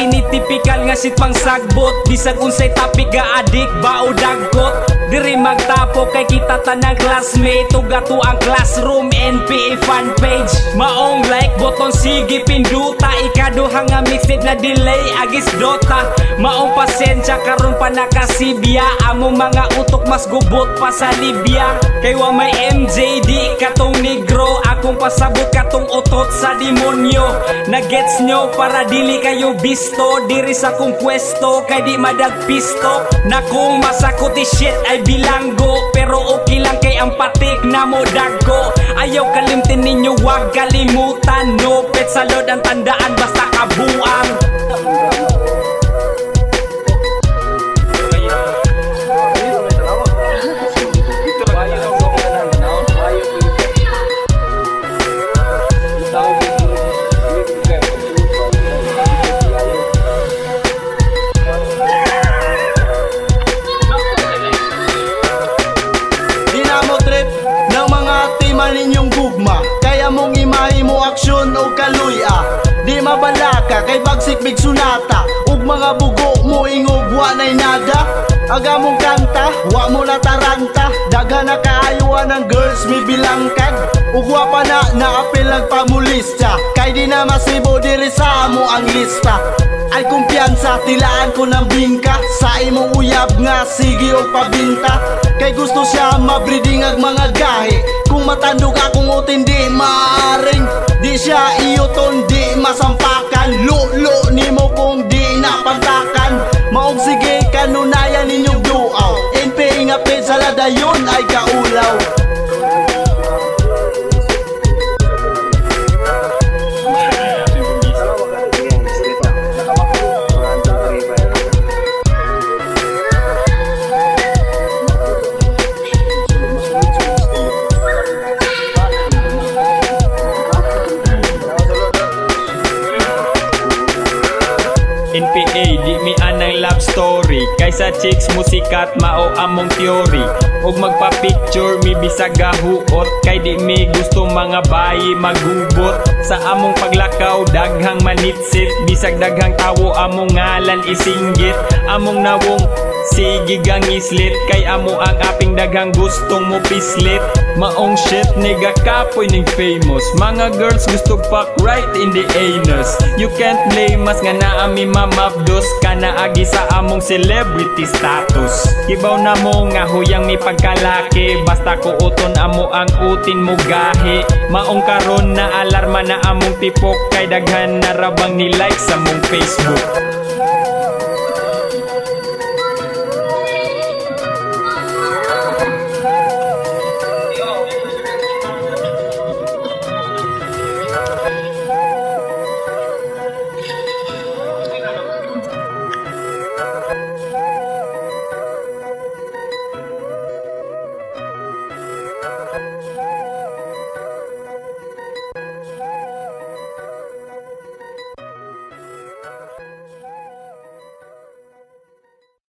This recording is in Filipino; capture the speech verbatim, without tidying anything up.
kini tipikal nga sit pang sagbot. Bisag unsay topic ga adik ba o dagkot. Diri magtapo kay kita tanang classmate. Tuga to ang classroom N P A fan page. Maong like button sige pinduta. Ikaduhang nga mixtape na delay agis dota. Maong pasensya karon pa nakasibya. Among mga utok mas gubot pa sa Libya. Kay wa may M J di katong negro. Akong pasabot katong utot sa demonyo. Nagets nyo para dili kayo bisto. Diri sa kong pwesto kay di madagpisto. Na kung masakot shit ay bilanggo. Pero okay lang kay ang patik na mo dagko. Ayaw kalimtin ninyo wag kalimutan. No pet sa load ang tandaan basta kabuang. Ninyong gugma, kaya mong imahe mo aksyon o kaluya. Di mabalaka kay bagsik big sunata. Ug mga bugo mo ingog wa nay nada. Aga mong kanta, wa mo na taranta. Daghan na kaayuan ng girls mi bilangkag. Ug wa pa na naapil lang pamulista. Kay di na masibo diri sa mo ang lista. Ay kumpiyansa, tilaan ko ng bingka. Sa imong uyab nga sige o pabinta. Kay gusto siya mabreeding ag mga gahi. Kung matandog akong utin di maaring. Di siya iyoton di masampakan. Lulo ni mo kung di napantakan. Maog sige kanunayan ninyong duaw. N P A nga ped sa ladayon ay kaulaw. N P A di mi anang love story. Kaysa chicks musikat mao among theory. Og magpa-picture mi bisag gahuot. Kay di mi gusto mga bayi maghubot. Sa among paglakaw daghang manitsit. Bisag daghang tawo among ngalan isinggit. Among nawong sige gang islit. Kay amo ang aping daghang gustong mo pislit. Maong shit nigga kapoy ning famous. Mga girls gusto fuck right in the anus. You can't blame us nga naami mamabdos. Kana agi sa among celebrity status. Kibaw na mo nga huyang mi pagkalaki. Basta ko uton amo ang utin mo gahi. Maong karon na alarma na among tipok. Kay daghan na rabang ni like sa mong Facebook.